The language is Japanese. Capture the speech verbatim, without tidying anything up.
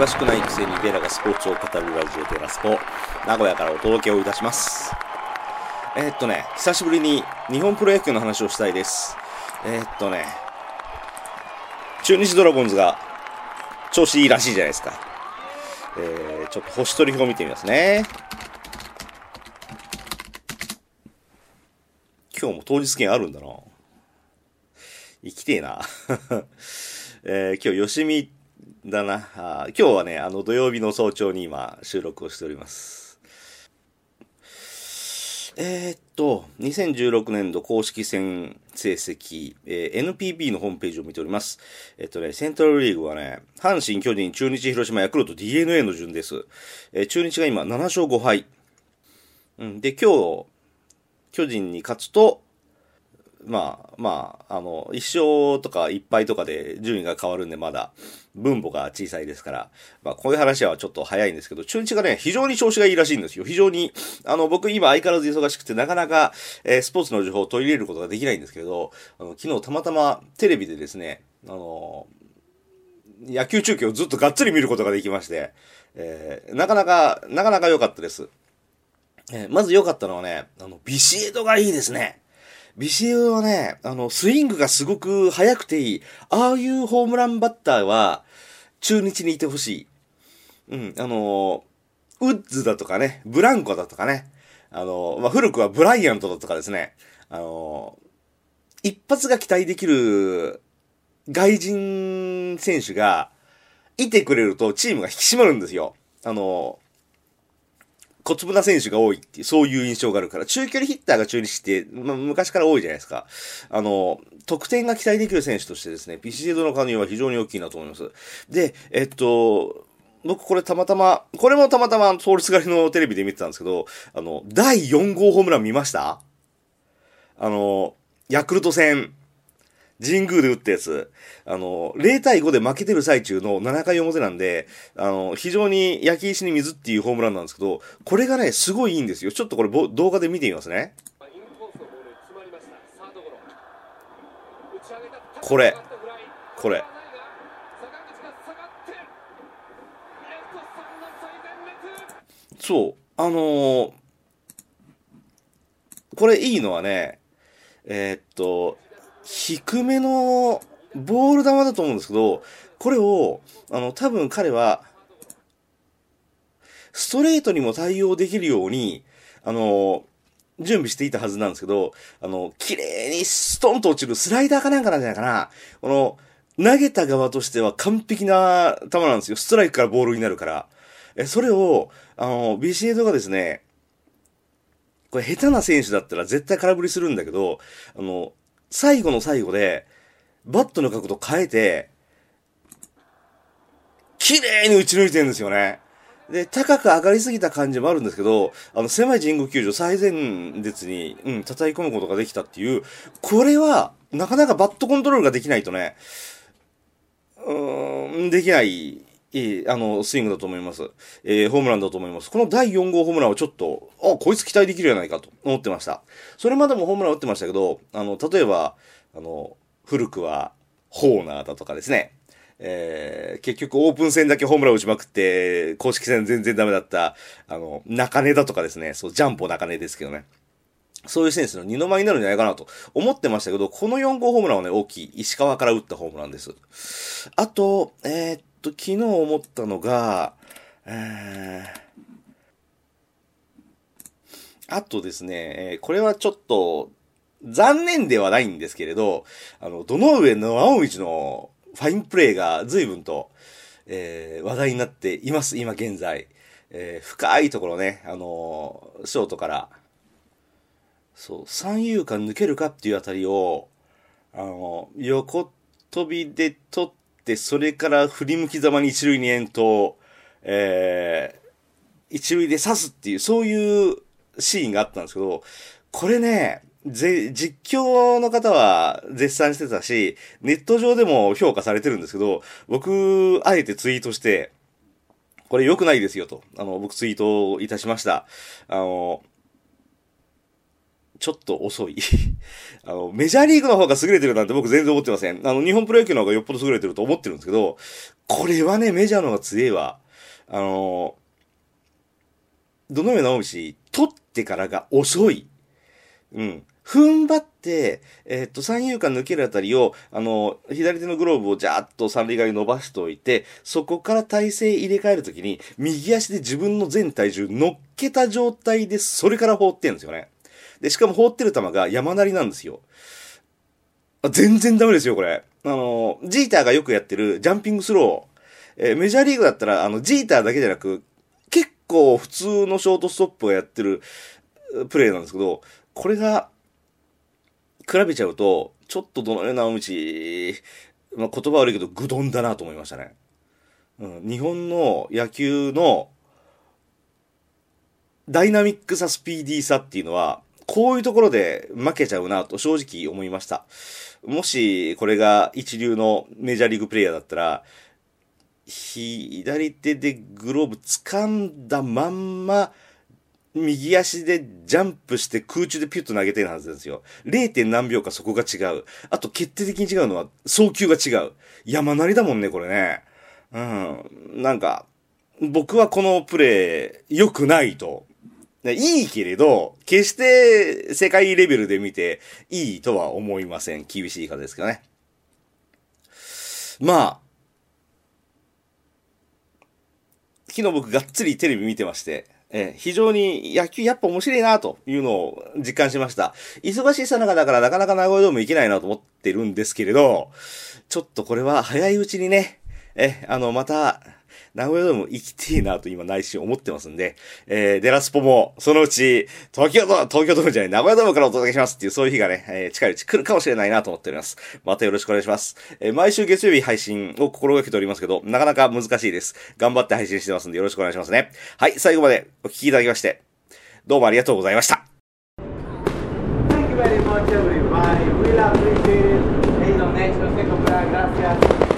忙しくないくせにベラがスポーツを語るラジオテラスポ、名古屋からお届けをいたします。えー、っとね、久しぶりに日本プロ野球の話をしたいです。えー、っとね、中日ドラゴンズが調子いいらしいじゃないですか。えー、ちょっと星取り表を見てみますね。今日も当日券あるんだな。行きてえな。えー、今日吉見だなあ。今日はね、あの土曜日の早朝に今収録をしております。えー、っと、にせんじゅうろくねん度公式戦成績、えー、エヌピービー のホームページを見ております。えっとね、セントラルリーグはね、阪神、巨人、中日、広島、ヤクルト、ディーエヌエー の順です。えー、中日が今なな勝ご敗。うん、で、今日、巨人に勝つと、まあまあ、あの、一勝とか一敗とかで順位が変わるんでまだ分母が小さいですから、まあこういう話はちょっと早いんですけど、中日がね、非常に調子がいいらしいんですよ。非常に、あの、僕今相変わらず忙しくてなかなか、えー、スポーツの情報を取り入れることができないんですけれど、あの、昨日たまたまテレビでですね、あの、野球中継をずっとがっつり見ることができまして、えー、なかなか、なかなか良かったです。えー、まず良かったのはね、あの、ビシエドがいいですね。ビシエドはね、あの、スイングがすごく速くていい。ああいうホームランバッターは、中日にいてほしい。うん、あの、ウッズだとかね、ブランコだとかね、あの、まあ、古くはブライアントだとかですね、あの、一発が期待できる外人選手がいてくれるとチームが引き締まるんですよ。あの、小粒な選手が多いっていう、そういう印象があるから、中距離ヒッターが中日って、まあ、昔から多いじゃないですか。あの、得点が期待できる選手としてですね、ビシエドの加入は非常に大きいなと思います。で、えっと、僕これたまたま、これもたまたま通りすがりのテレビで見てたんですけど、あの、だいよん号ホームラン見ました？あの、ヤクルト戦、神宮で打ったやつ。あの、ゼロ対ごで負けてる最中のなな回表なんで、あの、非常に焼き石に水っていうホームランなんですけど、これがね、すごいいいんですよ。ちょっとこれ動画で見てみますね。これ。これ。そう。あのー、これいいのはね、えー、っと、低めのボール球だと思うんですけど、これを、あの、多分彼は、ストレートにも対応できるように、あの、準備していたはずなんですけど、あの、綺麗にストンと落ちるスライダーかなんかなんじゃないかな。この、投げた側としては完璧な球なんですよ。ストライクからボールになるから。え、それを、あの、ビシエドがですね、これ下手な選手だったら絶対空振りするんだけど、あの、最後の最後で、バットの角度変えて、綺麗に打ち抜いてるんですよね。で、高く上がりすぎた感じもあるんですけど、あの、狭い神宮球場最前列に、うん、叩き込むことができたっていう、これは、なかなかバットコントロールができないとね、うーん、できない、いい、あの、スイングだと思います。えー、ホームランだと思います。このだいよん号ホームランをちょっと、あ、こいつ期待できるじゃないかと思ってました。それまでもホームラン打ってましたけど、あの、例えば、あの、古くは、ホーナーだとかですね。えー、結局オープン戦だけホームラン打ちまくって、公式戦全然ダメだった、あの、中根だとかですね。そう、ジャンポ中根ですけどね。そういう選手の二の舞になるんじゃないかなと思ってましたけど、このよん号ホームランはね、大きい。石川から打ったホームランです。あと、えー、っと、昨日思ったのが、えー、あとですね、えー、これはちょっと、残念ではないんですけれど、あの、どの上の青道のファインプレーが随分と、えー、話題になっています、今現在。えー、深いところね、あのー、ショートから、そう、三遊間抜けるかっていうあたりを、あの、横飛びで取って、それから振り向きざまに一塁に遠投、えー、一塁で刺すっていう、そういうシーンがあったんですけど、これね、ぜ、実況の方は絶賛してたし、ネット上でも評価されてるんですけど、僕、あえてツイートして、これ良くないですよと、あの、僕ツイートいたしました。あの、 ちょっと遅い。あの、メジャーリーグの方が優れてるなんて僕全然思ってません。あの、日本プロ野球の方がよっぽど優れてると思ってるんですけど、これはね、メジャーの方が強いわ。あの、どの上直道、取ってからが遅い。うん。踏ん張って、えー、っと、三遊間抜けるあたりを、あの、左手のグローブをジャーッと三塁側に伸ばしておいて、そこから体勢入れ替えるときに、右足で自分の全体重乗っけた状態で、それから放ってるんですよね。で、しかも放ってる球が山なりなんですよ。あ、全然ダメですよ、これ。あの、ジーターがよくやってるジャンピングスロー。えー、メジャーリーグだったら、あの、ジーターだけじゃなく、結構普通のショートストップがやってるプレーなんですけど、これが、比べちゃうと、ちょっとどのような道、まあ、言葉悪いけど、ぐどんだなと思いましたね。うん、日本の野球のダイナミックさ、スピーディーさっていうのは、こういうところで負けちゃうなと正直思いました。もし、これが一流のメジャーリーグプレイヤーだったら、左手でグローブ掴んだまんま、右足でジャンプして空中でピュッと投げてるはずですよ。れい. 何秒かそこが違う。あと決定的に違うのは送球が違う。山なりだもんね、これね。うん。なんか、僕はこのプレー良くないと。いいけれど、決して世界レベルで見ていいとは思いません。厳しい言い方ですけどね。まあ、昨日僕がっつりテレビ見てまして、えー、非常に野球やっぱ面白いなというのを実感しました。忙しいさなかだからなかなか名古屋ドーム行けないなと思ってるんですけれど、ちょっとこれは早いうちにね、え、あの、また、名古屋ドーム行きてえなと今内心思ってますんで、えー、デラスポもそのうち東京ドーム、東京ドームじゃない、名古屋ドームからお届けしますっていうそういう日がね、えー、近いうち来るかもしれないなと思っております。またよろしくお願いします。えー、毎週月曜日配信を心がけておりますけど、なかなか難しいです。頑張って配信してますんでよろしくお願いしますね。はい、最後までお聞きいただきまして、どうもありがとうございました。 Thank you very much everybody. We appreciate it. Hey, donation, gracias.